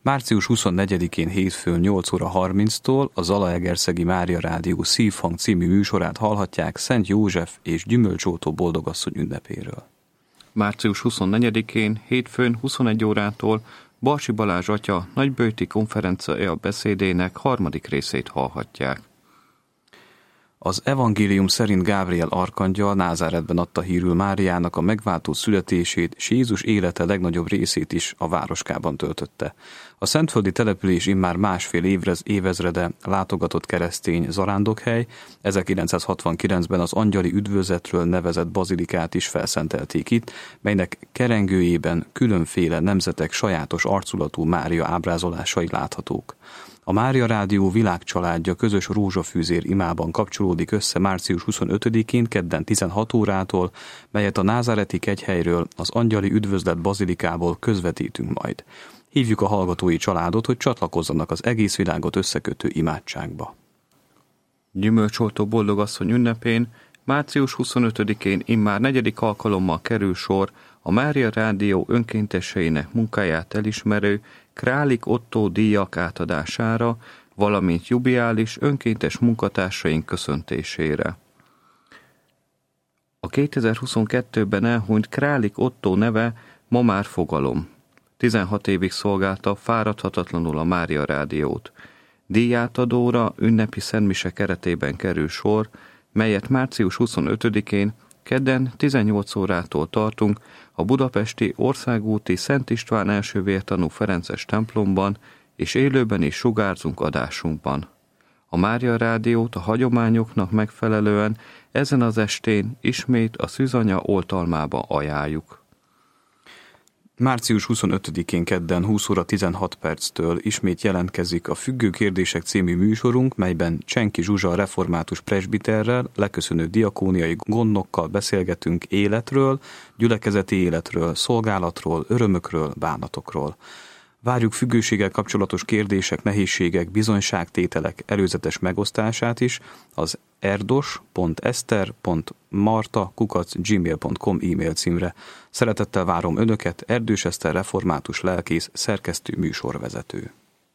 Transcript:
Március 24-én hétfőn 8 óra 30-tól a Zalaegerszegi Mária Rádió Szívhang című műsorát hallhatják Szent József és Gyümölcsótó boldogasszony ünnepéről. Március 24-én hétfőn 21 órától Balsi Balázs atya nagyböjti konferencia beszédének 3. részét hallhatják. Az evangélium szerint Gábriel arkangyal Názáretben adta hírül Máriának a megváltó születését, és Jézus élete legnagyobb részét is a városkában töltötte. A szentföldi település immár másfél évezrede látogatott keresztény zarándokhely, 1969-ben az angyali üdvözetről nevezett bazilikát is felszentelték itt, melynek kerengőjében különféle nemzetek sajátos arculatú Mária ábrázolásai láthatók. A Mária Rádió világcsaládja közös rózsafűzér imában kapcsolódik össze március 25-én kedden 16 órától, melyet a názáreti kegyhelyről, az angyali üdvözlet bazilikából közvetítünk majd. Hívjuk a hallgatói családot, hogy csatlakozzanak az egész világot összekötő imádságba. Gyümölcsoltó boldogasszony ünnepén március 25-én immár 4. alkalommal kerül sor a Mária Rádió önkénteseinek munkáját elismerő Králik Ottó díjak átadására, valamint jubilális önkéntes munkatársaink köszöntésére. A 2022-ben elhunyt Králik Ottó neve ma már fogalom. 16 évig szolgálta fáradhatatlanul a Mária Rádiót. Díjátadóra ünnepi szentmise keretében kerül sor, melyet március 25-én kedden 18 órától tartunk a budapesti országúti Szent István első vértanú ferences templomban, és élőben is sugárzunk adásunkban. A Mária Rádiót a hagyományoknak megfelelően ezen az estén ismét a Szűzanya oltalmába ajánljuk. Március 25-én kedden 20 óra 16 perctől ismét jelentkezik a Függő kérdések című műsorunk, melyben Csenki Zsuzsa református presbiterrel, leköszönő diakóniai gondnokkal beszélgetünk életről, gyülekezeti életről, szolgálatról, örömökről, bánatokról. Várjuk függőséggel kapcsolatos kérdések, nehézségek, bizonyságtételek előzetes megosztását is az erdos.ester.marta@gmail.com e-mail címre. Szeretettel várom Önöket, Erdős Eszter református lelkész, szerkesztő, műsorvezető.